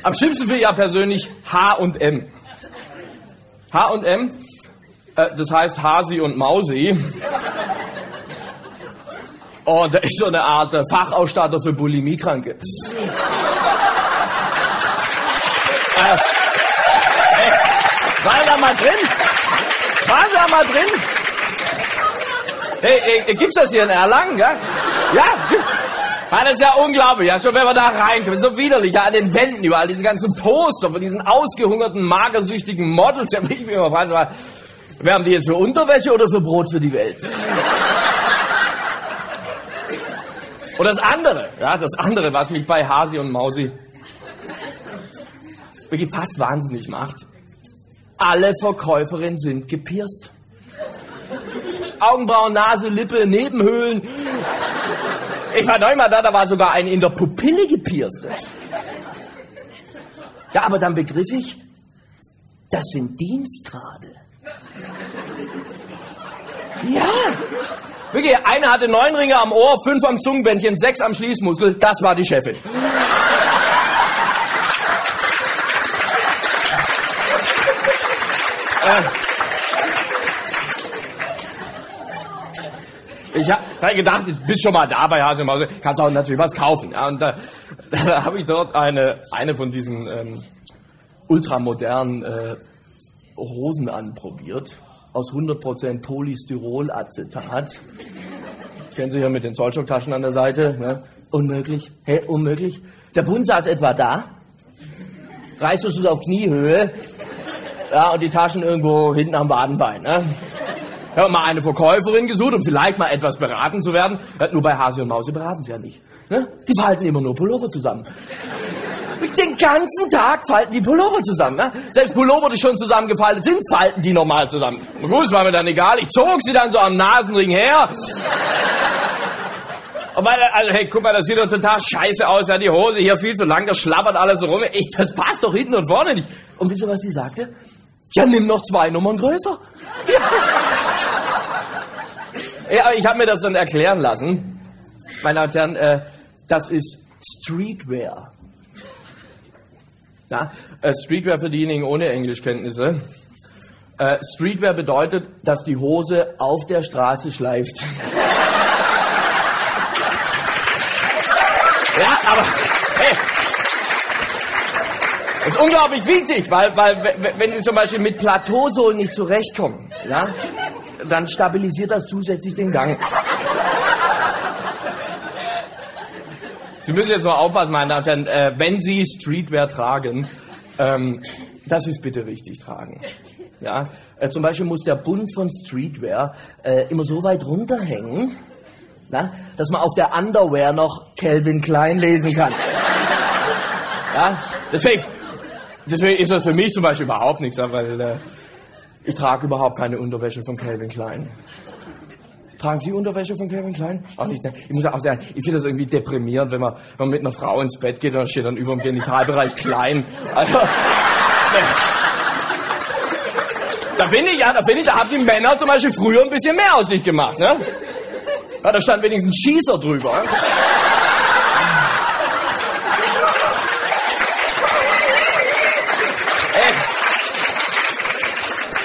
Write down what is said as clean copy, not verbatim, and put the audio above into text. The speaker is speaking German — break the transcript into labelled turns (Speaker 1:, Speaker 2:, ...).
Speaker 1: Am schlimmsten finde ich ja persönlich H&M. H&M, das heißt Hasi und Mausi. Und da ist so eine Art Fachausstatter für Bulimiekranke. Waren Sie da mal drin? Waren Sie da mal drin? Hey, gibt's das hier in Erlangen, ja? Ja, gibt's. Das ist ja unglaublich, ja, schon wenn wir da reinkommen, so widerlich, ja, an den Wänden überall, diese ganzen Poster von diesen ausgehungerten, magersüchtigen Models, ja, ich mich immer frage, wer haben die jetzt für Unterwäsche oder für Brot für die Welt? Und das andere, was mich bei Hasi und Mausi wirklich fast wahnsinnig macht, alle Verkäuferinnen sind gepierst. Augenbrauen, Nase, Lippe, Nebenhöhlen. Ich war neulich mal da war sogar eine in der Pupille gepierst. Ja, aber dann begriff ich, das sind Dienstgrade. Ja, wirklich, eine hatte 9 Ringe am Ohr, 5 am Zungenbändchen, 6 am Schließmuskel, das war die Chefin. Ich hab gedacht, du bist schon mal da bei Hasi und Mausi, kannst auch natürlich was kaufen. Ja, und da habe ich dort eine von diesen ultramodernen Hosen anprobiert, aus 100% Polystyrolacetat. Kennen Sie hier mit den Zollstocktaschen an der Seite? Ne? Unmöglich. Hä, unmöglich? Der Bund sagt etwa da, reißt du es auf Kniehöhe, ja, und die Taschen irgendwo hinten am Wadenbein. Ne? Ich habe mal eine Verkäuferin gesucht, um vielleicht mal etwas beraten zu werden. Nur bei Hasi und Mausi beraten sie ja nicht. Ne? Die falten immer nur Pullover zusammen. Den ganzen Tag falten die Pullover zusammen. Ne? Selbst Pullover, die schon zusammengefaltet sind, falten die normal zusammen. Gut, es war mir dann egal. Ich zog sie dann so am Nasenring her. Und also, hey, guck mal, das sieht doch total scheiße aus. Ja, die Hose hier viel zu lang, das schlappert alles so rum. Das passt doch hinten und vorne nicht. Und wisst ihr, was sie sagte? Ja, nimm noch 2 Nummern größer. Ja, aber ich habe mir das dann erklären lassen. Meine Damen und Herren, das ist Streetwear. Ja, Streetwear für diejenigen ohne Englischkenntnisse. Streetwear bedeutet, dass die Hose auf der Straße schleift. Ja, aber hey, das ist unglaublich wichtig, weil wenn Sie zum Beispiel mit Plateausohlen nicht zurechtkommen, ja, dann stabilisiert das zusätzlich den Gang. Sie müssen jetzt noch aufpassen, meine Damen und Herren, wenn Sie Streetwear tragen, dass Sie es bitte richtig tragen. Ja? Zum Beispiel muss der Bund von Streetwear immer so weit runterhängen, na, dass man auf der Underwear noch Calvin Klein lesen kann. Ja? Deswegen ist das für mich zum Beispiel überhaupt nichts, weil ich trage überhaupt keine Unterwäsche von Calvin Klein. Tragen Sie Unterwäsche von Calvin Klein? Auch nicht. Ne? Ich muss auch sagen, ich finde das irgendwie deprimierend, wenn man mit einer Frau ins Bett geht und dann steht dann über dem Genitalbereich klein. Also, ne. Da finde ich, da haben die Männer zum Beispiel früher ein bisschen mehr aus sich gemacht, ne? Ja, da stand wenigstens Schießer drüber.